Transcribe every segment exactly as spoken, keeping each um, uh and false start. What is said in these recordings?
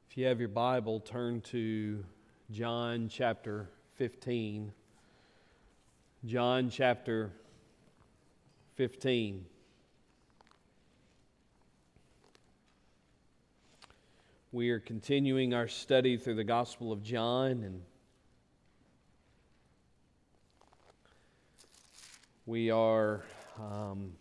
If you have your Bible, turn to John chapter fifteen. John chapter fifteen. We are continuing our study through the Gospel of John, and we are um,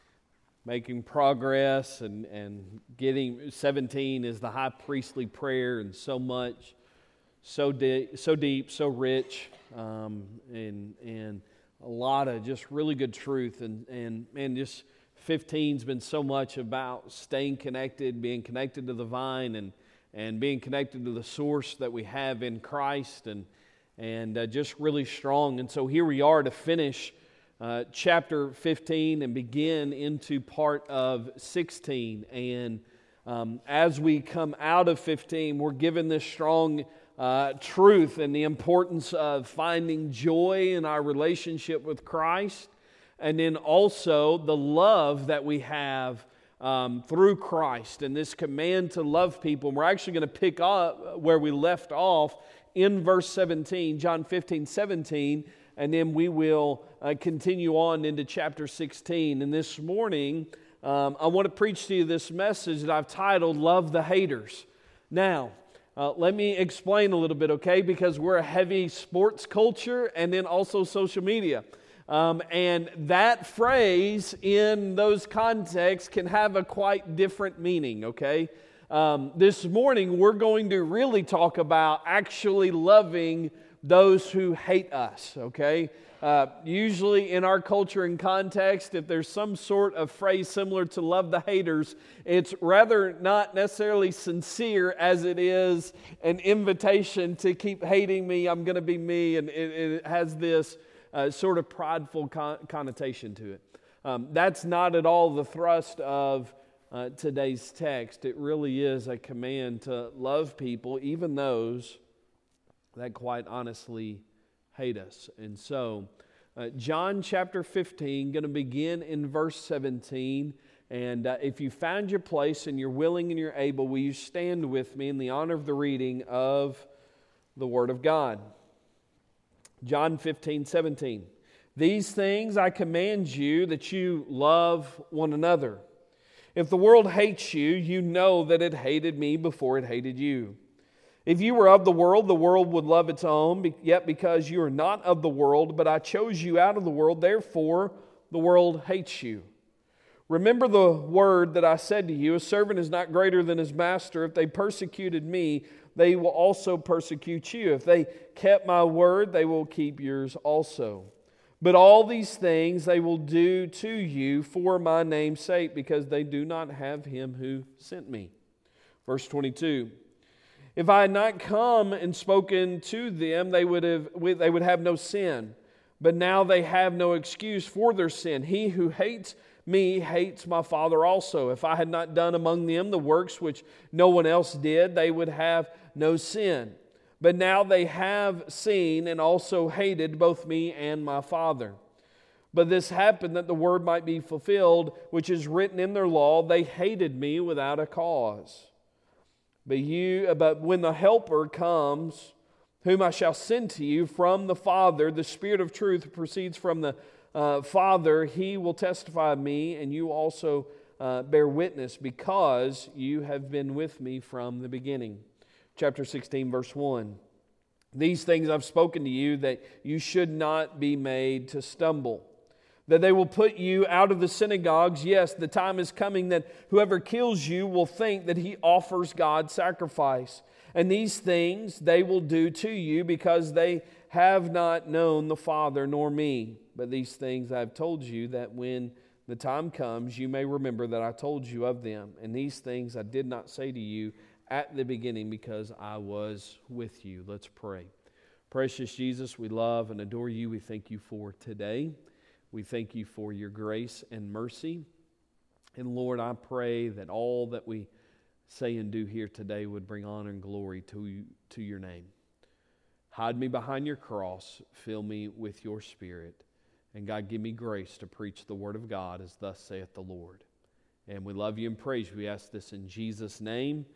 making progress and, and getting, seventeen is the high priestly prayer, and so much, so, de- so deep, so rich, um, and and a lot of just really good truth, and, and, and just fifteen's been so much about staying connected, being connected to the vine, and, and being connected to the source that we have in Christ, and, and uh, just really strong. And so here we are to finish Uh, chapter fifteen and begin into part of sixteen. And um, as we come out of fifteen, we're given this strong uh, truth and the importance of finding joy in our relationship with Christ, and then also the love that we have um, through Christ, and this command to love people. And we're actually going to pick up where we left off in verse seventeen, John fifteen, seventeen, and then we will uh, continue on into chapter sixteen. And this morning, um, I want to preach to you this message that I've titled, Love the Haters. Now, uh, let me explain a little bit, okay? Because we're a heavy sports culture and then also social media. Um, and that phrase in those contexts can have a quite different meaning, okay? Um, this morning, we're going to really talk about actually loving those who hate us, okay? Uh, usually in our culture and context, if there's some sort of phrase similar to love the haters, it's rather not necessarily sincere as it is an invitation to keep hating me, I'm going to be me, and it, it has this uh, sort of prideful con- connotation to it. Um, that's not at all the thrust of uh, today's text. It really is a command to love people, even those that quite honestly hate us. And so, uh, John chapter fifteen, going to begin in verse seventeen. And uh, if you found your place and you're willing and you're able, will you stand with me in the honor of the reading of the Word of God? John fifteen, seventeen. These things I command you, that you love one another. If the world hates you, you know that it hated me before it hated you. If you were of the world, the world would love its own, yet because you are not of the world, but I chose you out of the world, therefore the world hates you. Remember the word that I said to you, a servant is not greater than his master. If they persecuted me, they will also persecute you. If they kept my word, they will keep yours also. But all these things they will do to you for my name's sake, because they do not have him who sent me. Verse twenty-two. If I had not come and spoken to them, they would have they would have no sin. But now they have no excuse for their sin. He who hates me hates my Father also. If I had not done among them the works which no one else did, they would have no sin. But now they have seen and also hated both me and my Father. But this happened that the word might be fulfilled, which is written in their law, they hated me without a cause. But you, but when the Helper comes, whom I shall send to you from the Father, the Spirit of truth who proceeds from the uh, Father, He will testify of me, and you also uh, bear witness, because you have been with me from the beginning. Chapter sixteen, verse one. These things I've spoken to you, that you should not be made to stumble. That they will put you out of the synagogues. Yes, the time is coming that whoever kills you will think that he offers God sacrifice. And these things they will do to you, because they have not known the Father nor me. But these things I have told you, that when the time comes, you may remember that I told you of them. And these things I did not say to you at the beginning, because I was with you. Let's pray. Precious Jesus, we love and adore you. We thank you for today. We thank you for your grace and mercy. And Lord, I pray that all that we say and do here today would bring honor and glory to you, to your name. Hide me behind your cross. Fill me with your Spirit. And God, give me grace to preach the word of God, as thus saith the Lord. And we love you and praise you. We ask this in Jesus' name.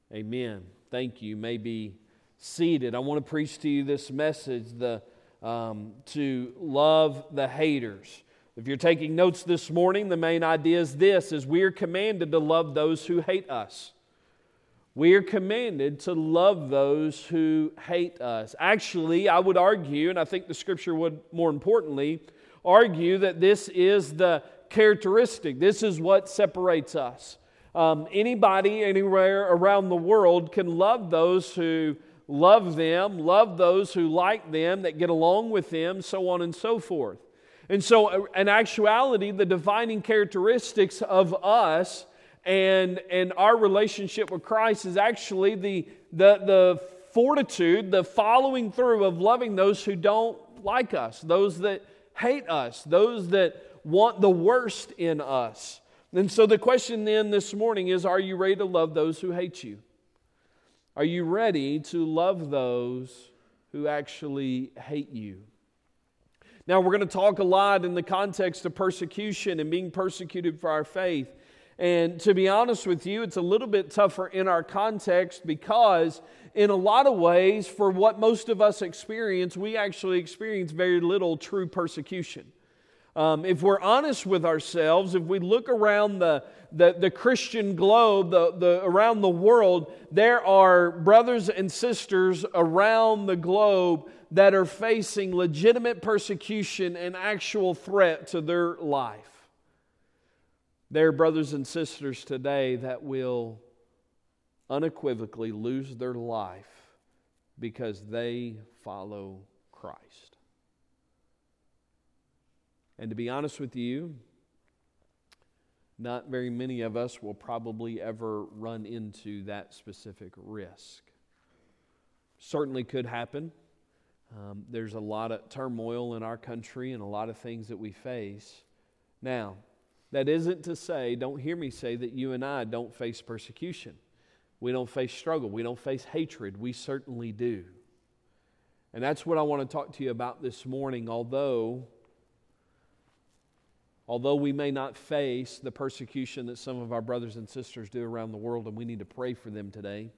Amen. Thank you. You may be seated. I want to preach to you this message, the um, to love the haters. If you're taking notes this morning, the main idea is this, is we are commanded to love those who hate us. We are commanded to love those who hate us. Actually, I would argue, and I think the Scripture would more importantly argue, that this is the characteristic. This is what separates us. Um, anybody, anywhere around the world can love those who love them, love those who like them, that get along with them, so on and so forth. And so, in actuality, the defining characteristics of us and, and our relationship with Christ is actually the, the, the fortitude, the following through of loving those who don't like us, those that hate us, those that want the worst in us. And so the question then this morning is, are you ready to love those who hate you? Are you ready to love those who actually hate you? Now, we're going to talk a lot in the context of persecution and being persecuted for our faith. And to be honest with you, it's a little bit tougher in our context because in a lot of ways, for what most of us experience, we actually experience very little true persecution. Um, if we're honest with ourselves, if we look around the, the, the Christian globe, the, the, around the world, there are brothers and sisters around the globe that are facing legitimate persecution and actual threat to their life. There are brothers and sisters today that will unequivocally lose their life because they follow Christ. And to be honest with you, not very many of us will probably ever run into that specific risk. Certainly could happen. Um, there's a lot of turmoil in our country and a lot of things that we face. Now, that isn't to say, don't hear me say that you and I don't face persecution. We don't face struggle. We don't face hatred. We certainly do. And that's what I want to talk to you about this morning, although... Although we may not face the persecution that some of our brothers and sisters do around the world, and we need to pray for them today.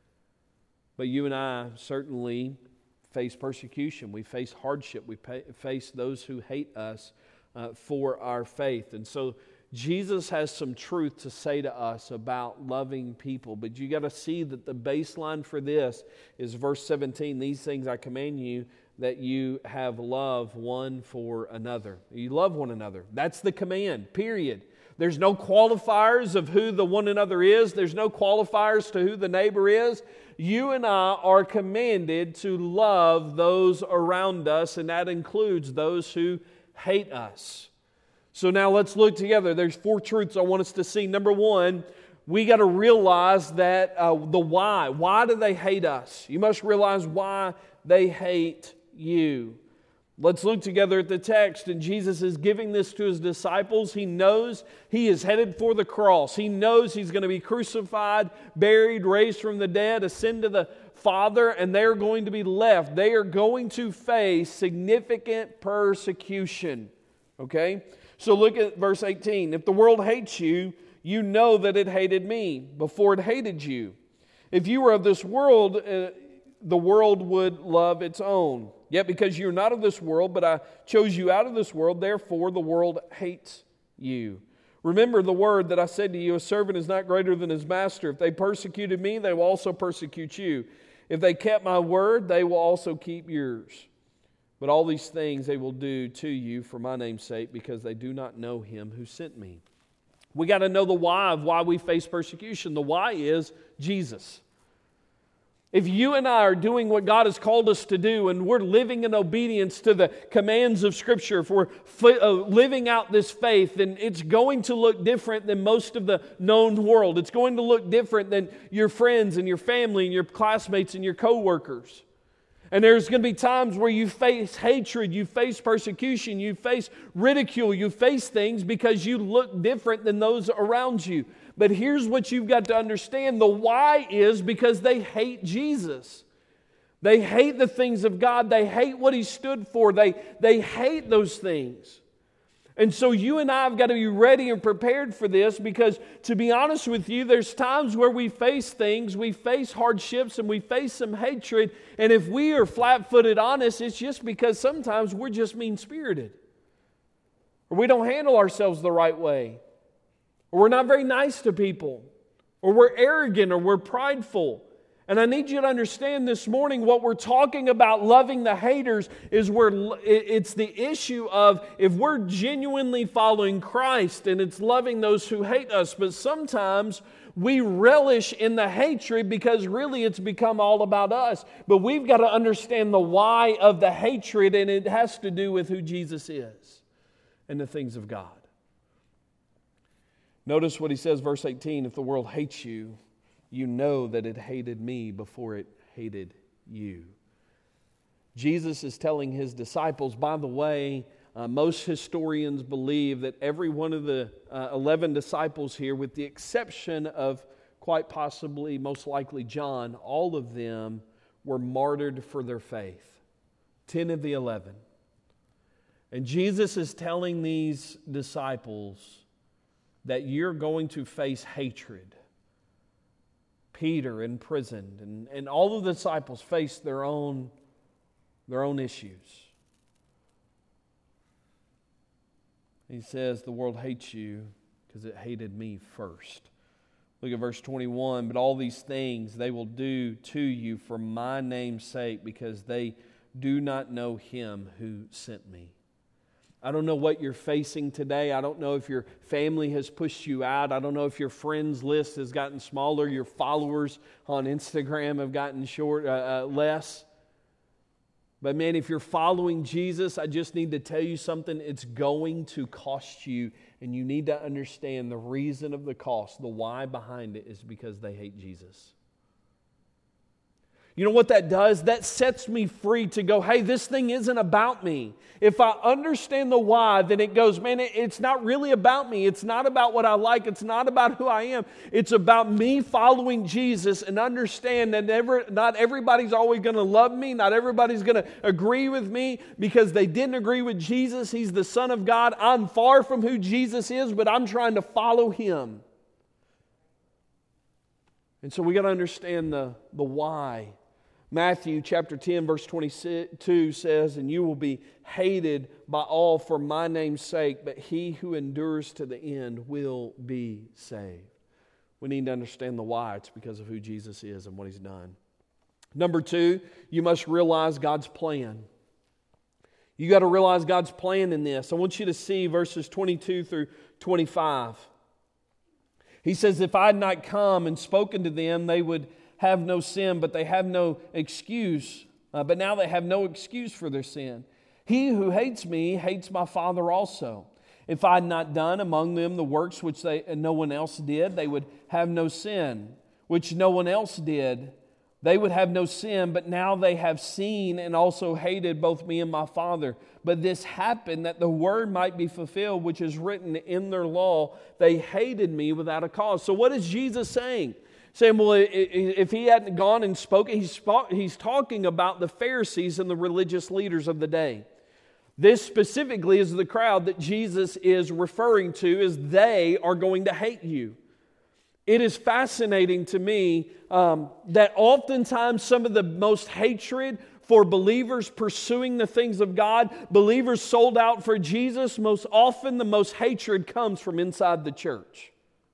But you and I certainly face persecution. We face hardship. We pay, face those who hate us uh, for our faith. And so Jesus has some truth to say to us about loving people. But you got to see that the baseline for this is verse seventeen. These things I command you, that you have love one for another. You love one another. That's the command, period. There's no qualifiers of who the one another is. There's no qualifiers to who the neighbor is. You and I are commanded to love those around us, and that includes those who hate us. So now let's look together. There's four truths I want us to see. Number one, we got to realize that uh, the why. Why do they hate us? You must realize why they hate you. Let's look together at the text, and Jesus is giving this to His disciples. He knows He is headed for the cross. He knows He's going to be crucified, buried, raised from the dead, ascend to the Father, and they're going to be left. They are going to face significant persecution. Okay? So look at verse eighteen. If the world hates you, you know that it hated me before it hated you. If you were of this world, uh, the world would love its own. Yet because you're not of this world, but I chose you out of this world, therefore the world hates you. Remember the word that I said to you, a servant is not greater than his master. If they persecuted me, they will also persecute you. If they kept my word, they will also keep yours. But all these things they will do to you for my name's sake, because they do not know him who sent me. We got to know the why of why we face persecution. The why is Jesus. If you and I are doing what God has called us to do, and we're living in obedience to the commands of Scripture, if we're living out this faith, then it's going to look different than most of the known world. It's going to look different than your friends and your family and your classmates and your coworkers. And there's going to be times where you face hatred, you face persecution, you face ridicule, you face things because you look different than those around you. But here's what you've got to understand. The why is because they hate Jesus. They hate the things of God. They hate what He stood for. They, they hate those things. And so you and I have got to be ready and prepared for this, because to be honest with you, there's times where we face things, we face hardships, and we face some hatred. And if we are flat-footed honest, it's just because sometimes we're just mean-spirited. Or we don't handle ourselves the right way. Or we're not very nice to people. Or we're arrogant, or we're prideful. And I need you to understand this morning, what we're talking about loving the haters is where it's the issue of if we're genuinely following Christ, and it's loving those who hate us. But sometimes we relish in the hatred because really it's become all about us. But we've got to understand the why of the hatred, and it has to do with who Jesus is and the things of God. Notice what he says, verse eighteen, if the world hates you, you know that it hated me before it hated you. Jesus is telling His disciples, by the way, uh, most historians believe that every one of the uh, eleven disciples here, with the exception of quite possibly, most likely John, all of them were martyred for their faith. Ten of the eleven. And Jesus is telling these disciples that you're going to face hatred. Peter imprisoned, and, and all of the disciples faced their own, their own issues. He says, the world hates you because it hated me first. Look at verse twenty-one. But all these things they will do to you for my name's sake, because they do not know Him who sent me. I don't know what you're facing today. I don't know if your family has pushed you out. I don't know if your friends list has gotten smaller. Your followers on Instagram have gotten short, uh, uh, less. But man, if you're following Jesus, I just need to tell you something. It's going to cost you. And you need to understand the reason of the cost. The why behind it is because they hate Jesus. You know what that does? That sets me free to go, hey, this thing isn't about me. If I understand the why, then it goes, man, it's not really about me. It's not about what I like. It's not about who I am. It's about me following Jesus, and understand that never, not everybody's always going to love me. Not everybody's going to agree with me because they didn't agree with Jesus. He's the Son of God. I'm far from who Jesus is, but I'm trying to follow Him. And so we got to understand the, the why. Matthew chapter ten verse twenty-two says, and you will be hated by all for my name's sake, but he who endures to the end will be saved. We need to understand the why. It's because of who Jesus is and what He's done. Number two, you must realize God's plan. You got to realize God's plan in this. I want you to see verses twenty-two through twenty-five. He says, if I had not come and spoken to them, they would have no sin, but they have no excuse. Uh, but now they have no excuse for their sin. He who hates me hates my Father also. If I had not done among them the works which they and no one else did, they would have no sin. Which no one else did, they would have no sin. But now they have seen and also hated both me and my Father. But this happened that the word might be fulfilled, which is written in their law. They hated me without a cause. So what is Jesus saying? Saying, well, if He hadn't gone and spoken, he's, he's talking about the Pharisees and the religious leaders of the day. This specifically is the crowd that Jesus is referring to, is they are going to hate you. It is fascinating to me um, that oftentimes some of the most hatred for believers pursuing the things of God, believers sold out for Jesus, most often the most hatred comes from inside the church.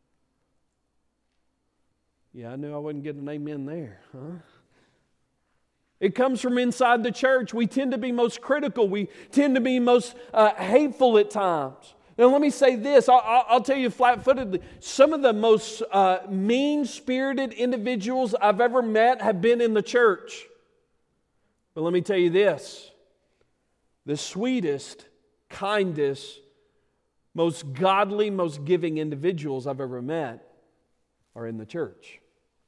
Yeah, I knew I wouldn't get an amen there, huh? It comes from inside the church. We tend to be most critical. We tend to be most uh, hateful at times. Now, let me say this. I'll, I'll tell you flat-footedly. Some of the most uh, mean-spirited individuals I've ever met have been in the church. But let me tell you this. The sweetest, kindest, most godly, most giving individuals I've ever met are in the church.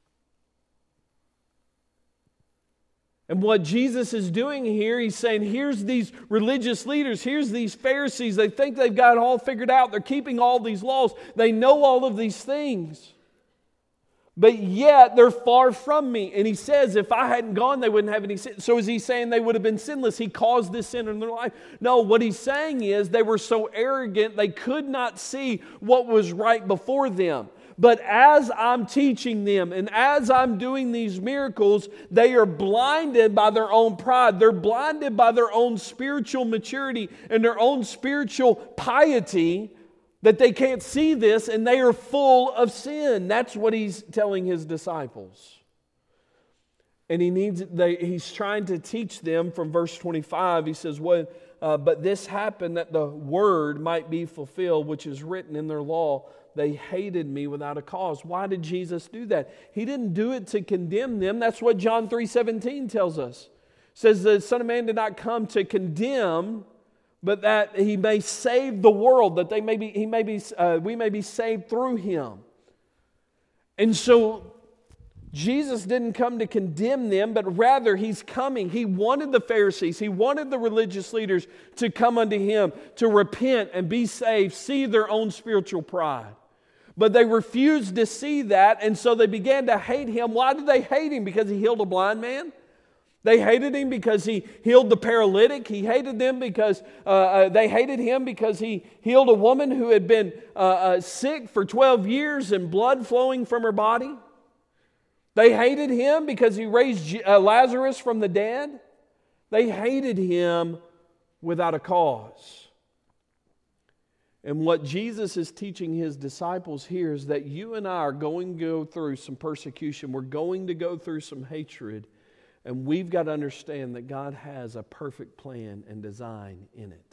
And what Jesus is doing here, He's saying, here's these religious leaders, here's these Pharisees. They think they've got it all figured out. They're keeping all these laws. They know all of these things. but yet they're far from me. And he says, if I hadn't gone, they wouldn't have any sin. So is he saying they would have been sinless? He caused this sin in their life? No, what he's saying is they were so arrogant they could not see what was right before them. But as I'm teaching them and as I'm doing these miracles, they are blinded by their own pride. They're blinded by their own spiritual maturity and their own spiritual piety, that they can't see this, and they are full of sin. That's what he's telling his disciples. And he needs they, he's trying to teach them from verse twenty-five. He says, well, uh, but this happened that the word might be fulfilled, which is written in their law. They hated me without a cause. Why did Jesus do that? He didn't do it to condemn them. That's what John three seventeen tells us. It says the Son of Man did not come to condemn, but that he may save the world, that they may be, he may be, uh, we may be saved through him. And so Jesus didn't come to condemn them, but rather he's coming. He wanted the Pharisees, he wanted the religious leaders to come unto him, to repent and be saved, see their own spiritual pride. But they refused to see that, and so they began to hate him. Why did they hate him? Because he healed a blind man? They hated him because he healed the paralytic. He hated them because uh, uh, they hated him because he healed a woman who had been uh, uh, sick for twelve years and blood flowing from her body. They hated him because he raised uh, Lazarus from the dead. They hated him without a cause. And what Jesus is teaching his disciples here is that you and I are going to go through some persecution. We're going to go through some hatred. And we've got to understand that God has a perfect plan and design in it.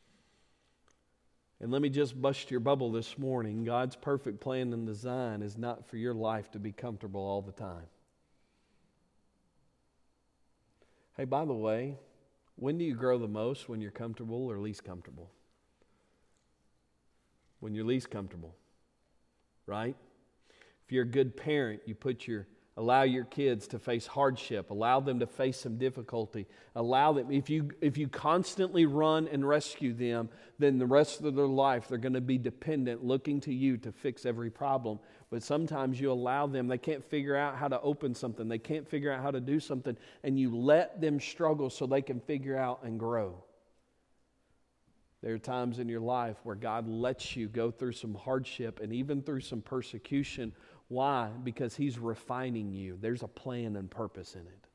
And let me just bust your bubble this morning. God's perfect plan and design is not for your life to be comfortable all the time. Hey, by the way, when do you grow the most? When you're comfortable or least comfortable? When you're least comfortable, right? If you're a good parent, you put your allow your kids to face hardship. Allow them to face some difficulty. Allow them, if you if you constantly run and rescue them, then the rest of their life they're going to be dependent, looking to you to fix every problem. But sometimes you allow them, they can't figure out how to open something. They can't figure out how to do something. And you let them struggle so they can figure out and grow. There are times in your life where God lets you go through some hardship and even through some persecution. Why? Because he's refining you. There's a plan and purpose in it.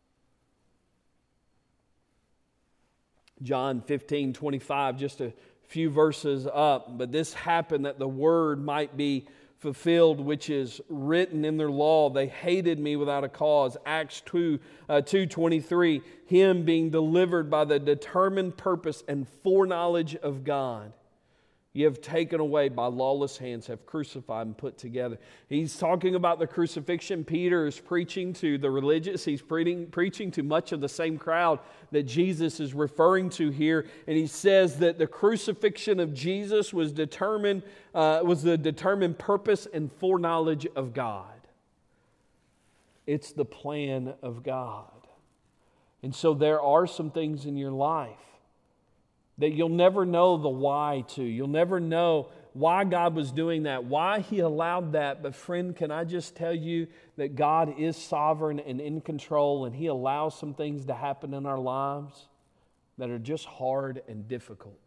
John fifteen twenty-five, just a few verses up. But this happened that the word might be fulfilled, which is written in their law. They hated me without a cause. Acts two twenty-three, him being delivered by the determined purpose and foreknowledge of God. You have taken away by lawless hands, have crucified and put together. He's talking about the crucifixion. Peter is preaching to the religious. He's preaching, preaching to much of the same crowd that Jesus is referring to here. And he says that the crucifixion of Jesus was determined, uh, was the determined purpose and foreknowledge of God. It's the plan of God. And so there are some things in your life that you'll never know the why to. You'll never know why God was doing that, why He allowed that. But friend, can I just tell you that God is sovereign and in control, and He allows some things to happen in our lives that are just hard and difficult.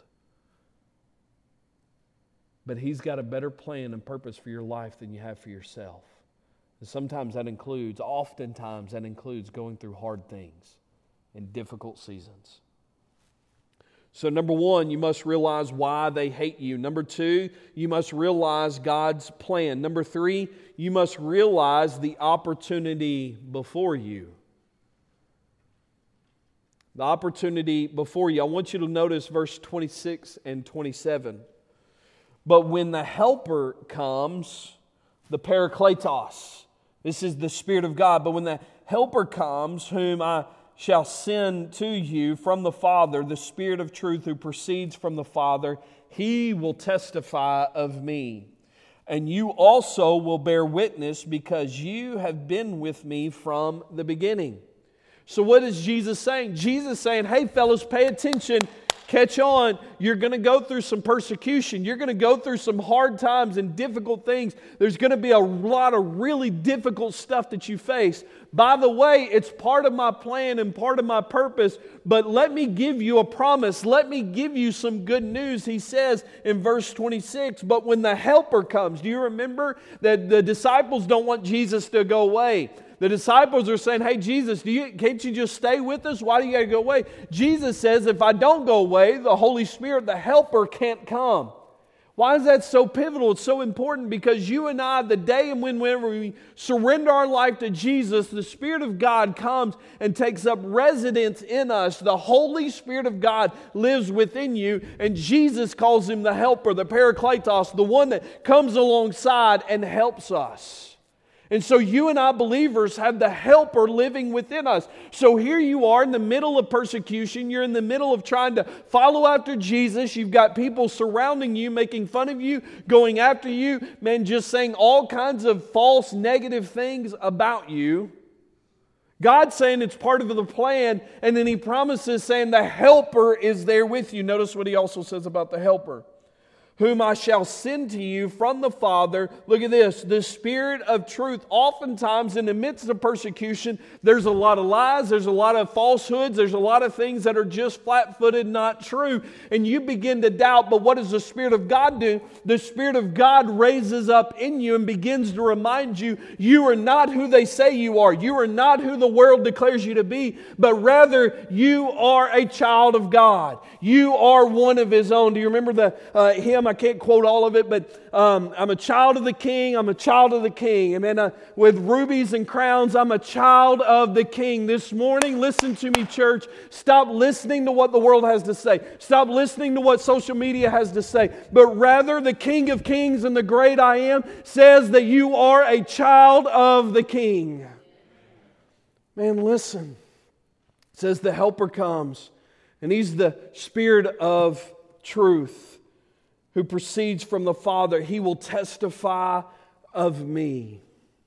But He's got a better plan and purpose for your life than you have for yourself. And sometimes that includes, oftentimes that includes going through hard things and difficult seasons. So number one, you must realize why they hate you. Number two, you must realize God's plan. Number three, you must realize the opportunity before you. The opportunity before you. I want you to notice verse twenty-six and twenty-seven. But when the Helper comes, the Parakletos, this is the Spirit of God, but when the Helper comes, whom I shall send to you from the Father, the Spirit of truth who proceeds from the Father, He will testify of me. And you also will bear witness because you have been with me from the beginning. So what is Jesus saying? Jesus is saying, hey fellas, pay attention. catch on, you're going to go through some persecution. You're going to go through some hard times and difficult things. There's going to be a lot of really difficult stuff that you face. By the way, it's part of my plan and part of my purpose, but let me give you a promise. Let me give you some good news. He says in verse twenty-six, but when the Helper comes, do you remember that the disciples don't want Jesus to go away? The disciples are saying, hey, Jesus, do you, can't you just stay with us? Why do you got to go away? Jesus says, if I don't go away, the Holy Spirit, the Helper, can't come. Why is that so pivotal? It's so important because you and I, the day and whenever we surrender our life to Jesus, the Spirit of God comes and takes up residence in us. The Holy Spirit of God lives within you, and Jesus calls Him the Helper, the Parakletos, the one that comes alongside and helps us. And so you and I believers have the Helper living within us. So here you are in the middle of persecution. You're in the middle of trying to follow after Jesus. You've got people surrounding you, making fun of you, going after you, man, just saying all kinds of false, negative things about you. God's saying it's part of the plan, and then He promises saying the Helper is there with you. Notice what He also says about the Helper. Whom I shall send to you from the Father. Look at this, the Spirit of truth. Oftentimes in the midst of persecution, there's a lot of lies, there's a lot of falsehoods, there's a lot of things that are just flat-footed, not true. And you begin to doubt, but what does the Spirit of God do? The Spirit of God raises up in you and begins to remind you, you are not who they say you are. You are not who the world declares you to be, but rather you are a child of God. You are one of His own. Do you remember the uh, hymn? I can't quote all of it, but um, I'm a child of the King. I'm a child of the King. And then uh, with rubies and crowns, I'm a child of the King. This morning, listen to me, church. Stop listening to what the world has to say. Stop listening to what social media has to say. But rather, the King of Kings and the great I Am says that you are a child of the King. Man, listen. It says the Helper comes, and He's the Spirit of truth, who proceeds from the Father. He will testify of me.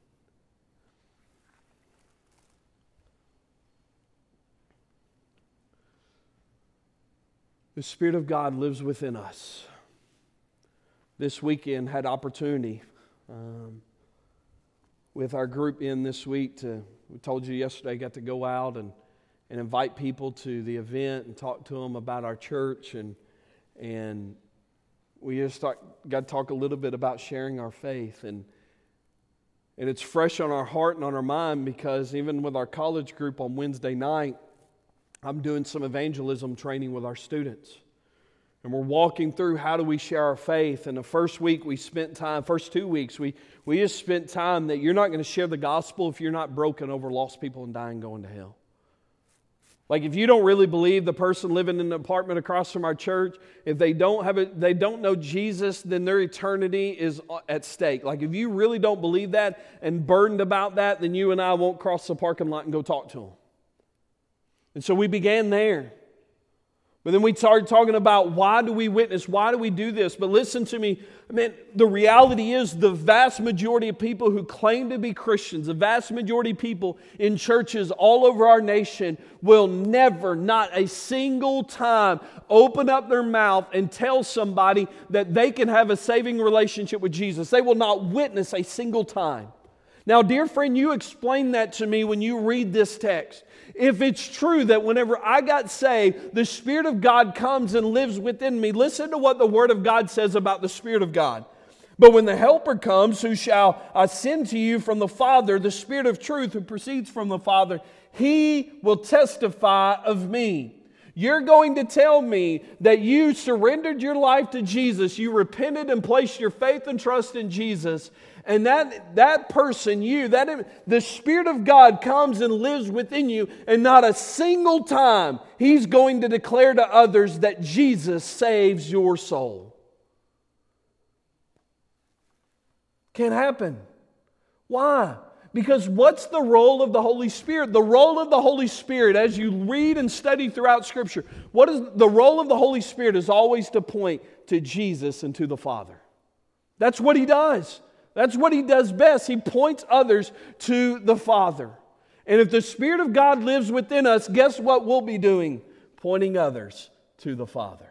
The Spirit of God lives within us. This weekend had opportunity um, with our group in this week to, we told you yesterday, got to go out and, and invite people to the event and talk to them about our church, and and we just talk, got to talk a little bit about sharing our faith, and and it's fresh on our heart and on our mind because even with our college group on Wednesday night, I'm doing some evangelism training with our students. And we're walking through how do we share our faith. And the first week we spent time, first two weeks, we, we just spent time that you're not going to share the gospel if you're not broken over lost people and dying going to hell. Like if you don't really believe the person living in the apartment across from our church, if they don't have it, they don't know Jesus, then their eternity is at stake. Like if you really don't believe that and burdened about that, then you and I won't cross the parking lot and go talk to them. And so we began there. But then we started talking about why do we witness? Why do we do this? But listen to me. I mean, the reality is the vast majority of people who claim to be Christians, the vast majority of people in churches all over our nation will never, not a single time, open up their mouth and tell somebody that they can have a saving relationship with Jesus. They will not witness a single time. Now, dear friend, you explain that to me when you read this text. If it's true that whenever I got saved, the Spirit of God comes and lives within me, listen to what the Word of God says about the Spirit of God. But when the Helper comes, who shall I send to you from the Father, the Spirit of truth who proceeds from the Father, He will testify of me. You're going to tell me that you surrendered your life to Jesus, you repented and placed your faith and trust in Jesus, and that, that person, you, that the Spirit of God comes and lives within you, and not a single time He's going to declare to others that Jesus saves your soul. Can't happen. Why? Because what's the role of the Holy Spirit? The role of the Holy Spirit, as you read and study throughout Scripture, what is the role of the Holy Spirit is always to point to Jesus and to the Father. That's what He does. That's what He does best. He points others to the Father. And if the Spirit of God lives within us, guess what we'll be doing? Pointing others to the Father.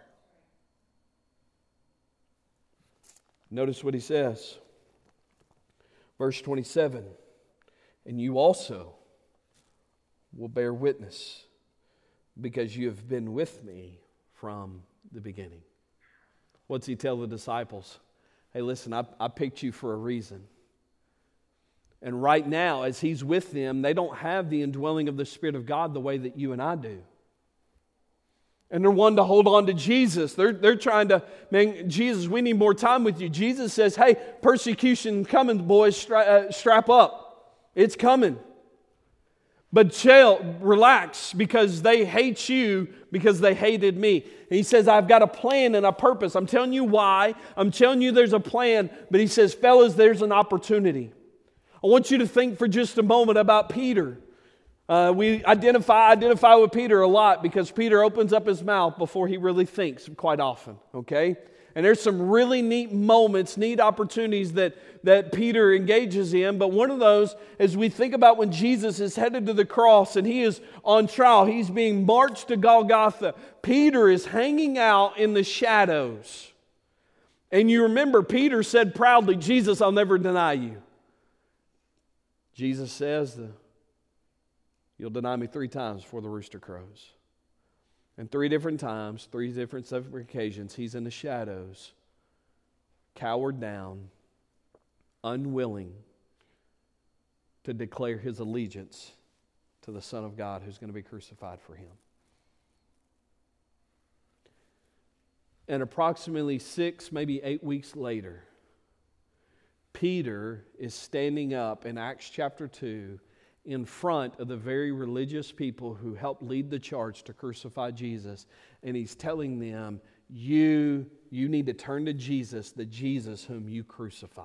Notice what he says. Verse twenty-seven, and you also will bear witness because you have been with me from the beginning. What's he tell the disciples? Hey, listen, I, I picked you for a reason. And right now, as he's with them, they don't have the indwelling of the Spirit of God the way that you and I do. And they're wanting to hold on to Jesus. They're, they're trying to, man, Jesus, we need more time with you. Jesus says, hey, persecution coming, boys, stra- uh, strap up. It's coming. But chill, relax, because they hate you because they hated me. And he says, I've got a plan and a purpose. I'm telling you why. I'm telling you there's a plan. But he says, fellas, there's an opportunity. I want you to think for just a moment about Peter. Uh, we identify identify with Peter a lot because Peter opens up his mouth before he really thinks quite often, okay? And there's some really neat moments, neat opportunities that, that Peter engages in. But one of those, as we think about when Jesus is headed to the cross and he is on trial, he's being marched to Golgotha. Peter is hanging out in the shadows. And you remember, Peter said proudly, Jesus, I'll never deny you. Jesus says, you'll deny me three times before the rooster crows. And three different times, three different separate occasions, he's in the shadows, cowered down, unwilling to declare his allegiance to the Son of God who's going to be crucified for him. And approximately six, maybe eight weeks later, Peter is standing up in Acts chapter two in front of the very religious people who helped lead the charge to crucify Jesus. And he's telling them, you, you need to turn to Jesus, the Jesus whom you crucified.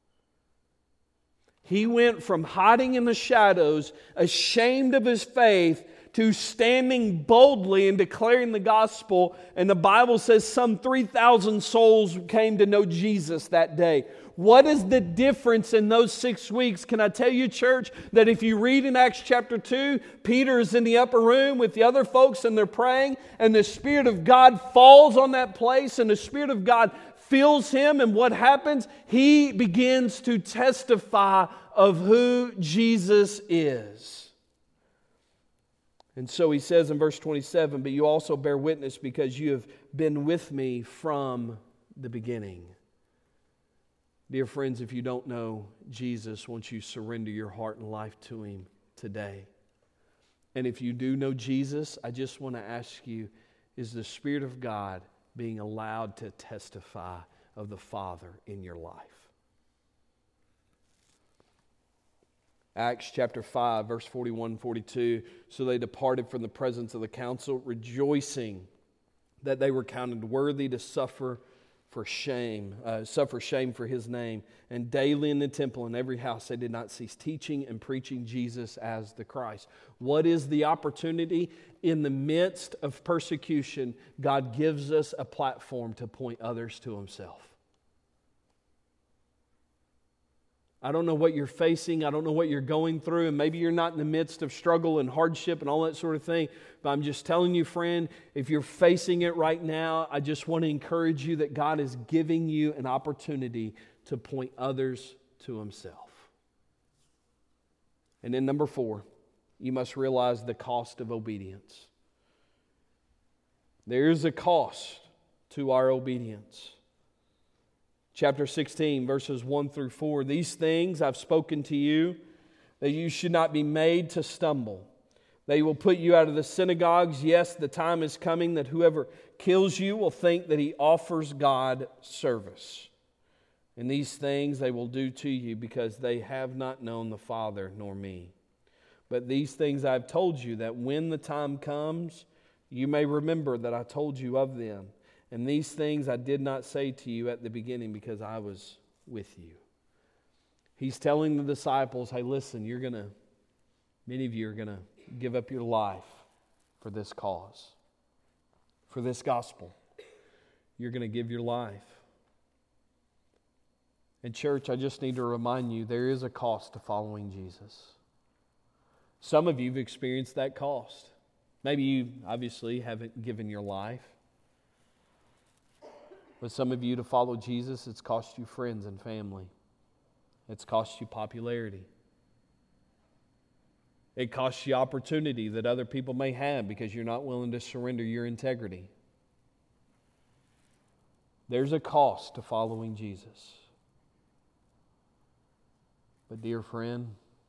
He went from hiding in the shadows, ashamed of his faith, to standing boldly and declaring the gospel. And the Bible says some three thousand souls came to know Jesus that day. What is the difference in those six weeks? Can I tell you, church, that if you read in Acts chapter two, Peter is in the upper room with the other folks and they're praying, and the Spirit of God falls on that place, and the Spirit of God fills him, and what happens? He begins to testify of who Jesus is. And so he says in verse twenty-seven, but you also bear witness because you have been with me from the beginning. Dear friends, if you don't know Jesus, won't you surrender your heart and life to Him today? And if you do know Jesus, I just want to ask you, is the Spirit of God being allowed to testify of the Father in your life? Acts chapter five, verse forty-one, forty-two. So they departed from the presence of the council, rejoicing that they were counted worthy to suffer for shame, uh, suffer shame for His name. And daily in the temple and every house they did not cease teaching and preaching Jesus as the Christ. What is the opportunity? In the midst of persecution, God gives us a platform to point others to Himself. I don't know what you're facing. I don't know what you're going through. And maybe you're not in the midst of struggle and hardship and all that sort of thing. But I'm just telling you, friend, if you're facing it right now, I just want to encourage you that God is giving you an opportunity to point others to Himself. And then number four, you must realize the cost of obedience. There is a cost to our obedience. Chapter sixteen, verses one through four. These things I've spoken to you, that you should not be made to stumble. They will put you out of the synagogues. Yes, the time is coming that whoever kills you will think that he offers God service. And these things they will do to you because they have not known the Father nor me. But these things I have told you, that when the time comes, you may remember that I told you of them. And these things I did not say to you at the beginning because I was with you. He's telling the disciples, hey, listen, you're going to, many of you are going to give up your life for this cause, for this gospel. You're going to give your life. And church, I just need to remind you, there is a cost to following Jesus. Some of you have experienced that cost. Maybe you obviously haven't given your life. But some of you, to follow Jesus, it's cost you friends and family. It's cost you popularity. It costs you opportunity that other people may have because you're not willing to surrender your integrity. There's a cost to following Jesus. But dear friend,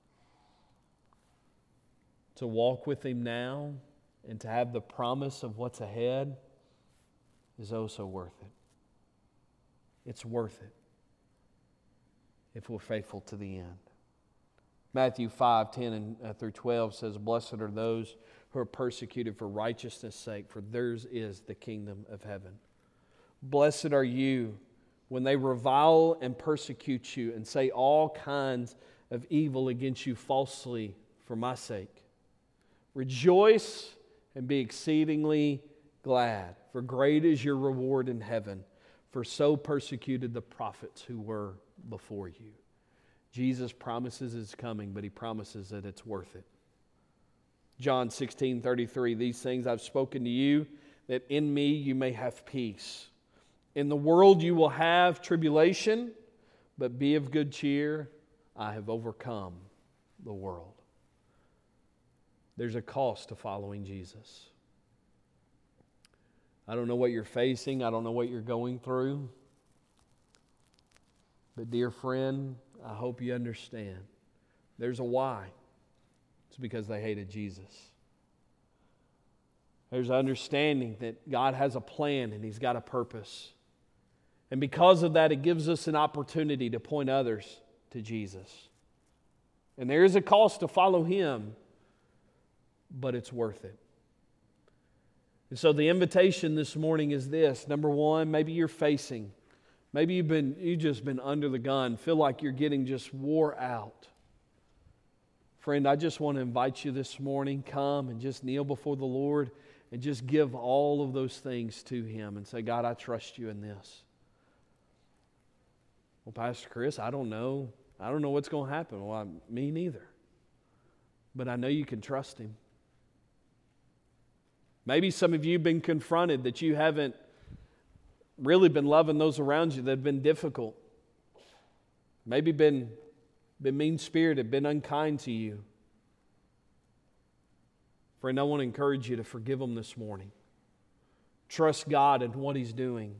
to walk with Him now and to have the promise of what's ahead is oh so worth it. It's worth it if we're faithful to the end. Matthew five, ten and, uh, through twelve says, "Blessed are those who are persecuted for righteousness' sake, for theirs is the kingdom of heaven. Blessed are you when they revile and persecute you and say all kinds of evil against you falsely for my sake. Rejoice and be exceedingly glad, for great is your reward in heaven. For so persecuted the prophets who were before you." Jesus promises it's coming, but He promises that it's worth it. John sixteen thirty-three, "These things I've spoken to you, that in me you may have peace. In the world you will have tribulation, but be of good cheer. I have overcome the world." There's a cost to following Jesus. I don't know what you're facing. I don't know what you're going through. But dear friend, I hope you understand. There's a why. It's because they hated Jesus. There's an understanding that God has a plan and He's got a purpose. And because of that, it gives us an opportunity to point others to Jesus. And there is a cost to follow Him, but it's worth it. And so the invitation this morning is this. Number one, maybe you're facing, maybe you've been you've just been under the gun, feel like you're getting just wore out. Friend, I just want to invite you this morning, come and just kneel before the Lord and just give all of those things to Him and say, "God, I trust you in this." "Well, Pastor Chris, I don't know. I don't know what's going to happen." Well, I, me neither. But I know you can trust Him. Maybe some of you have been confronted that you haven't really been loving those around you that have been difficult. Maybe been, been mean-spirited, been unkind to you. Friend, I want to encourage you to forgive them this morning. Trust God in what He's doing.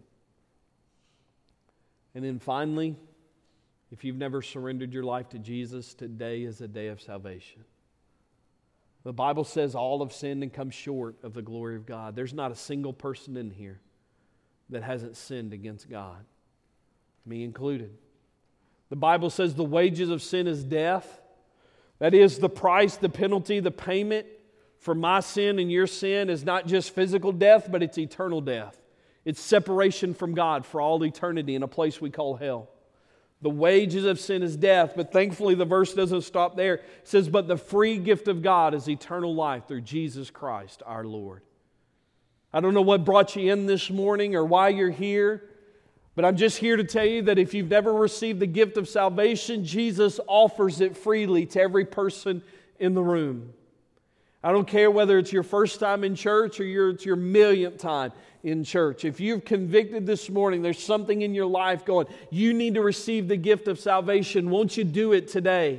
And then finally, if you've never surrendered your life to Jesus, today is a day of salvation. The Bible says all have sinned and come short of the glory of God. There's not a single person in here that hasn't sinned against God, me included. The Bible says the wages of sin is death. That is, the price, the penalty, the payment for my sin and your sin is not just physical death, but it's eternal death. It's separation from God for all eternity in a place we call hell. The wages of sin is death, but thankfully the verse doesn't stop there. It says, "But the free gift of God is eternal life through Jesus Christ our Lord." I don't know what brought you in this morning or why you're here, but I'm just here to tell you that if you've never received the gift of salvation, Jesus offers it freely to every person in the room. I don't care whether it's your first time in church or your, it's your millionth time in church. If you've convicted this morning, there's something in your life going, you need to receive the gift of salvation. Won't you do it today?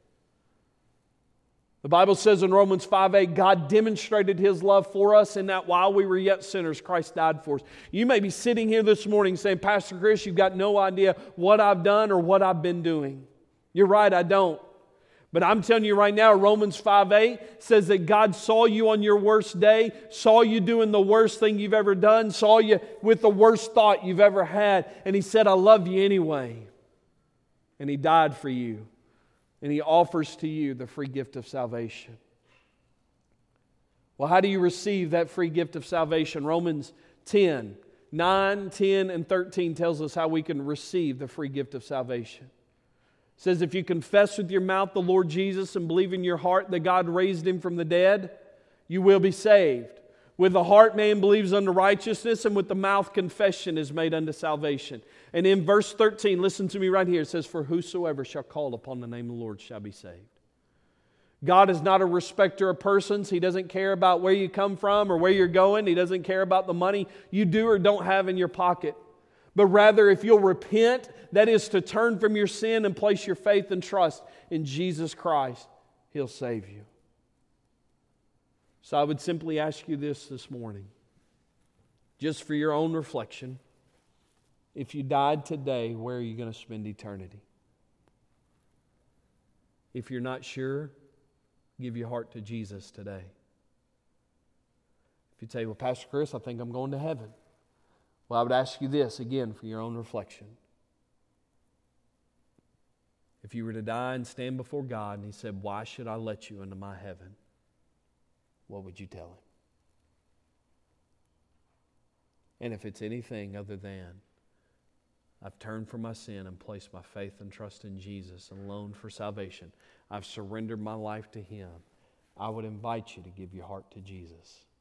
The Bible says in Romans five eight, God demonstrated His love for us in that while we were yet sinners, Christ died for us. You may be sitting here this morning saying, "Pastor Chris, you've got no idea what I've done or what I've been doing." You're right, I don't. But I'm telling you right now, Romans five eight says that God saw you on your worst day, saw you doing the worst thing you've ever done, saw you with the worst thought you've ever had, and He said, "I love you anyway." And He died for you. And He offers to you the free gift of salvation. Well, how do you receive that free gift of salvation? Romans ten, nine, ten, and thirteen tells us how we can receive the free gift of salvation. It says, if you confess with your mouth the Lord Jesus and believe in your heart that God raised Him from the dead, you will be saved. With the heart man believes unto righteousness, and with the mouth confession is made unto salvation. And in verse thirteen, listen to me right here, it says, for whosoever shall call upon the name of the Lord shall be saved. God is not a respecter of persons. He doesn't care about where you come from or where you're going. He doesn't care about the money you do or don't have in your pocket. But rather, if you'll repent, that is to turn from your sin and place your faith and trust in Jesus Christ, He'll save you. So I would simply ask you this this morning, just for your own reflection. If you died today, where are you going to spend eternity? If you're not sure, give your heart to Jesus today. If you say, well, Pastor Chris, I think I'm going to heaven. Well, I would ask you this again for your own reflection. If you were to die and stand before God and He said, why should I let you into my heaven? What would you tell Him? And if it's anything other than, I've turned from my sin and placed my faith and trust in Jesus alone for salvation, I've surrendered my life to Him, I would invite you to give your heart to Jesus.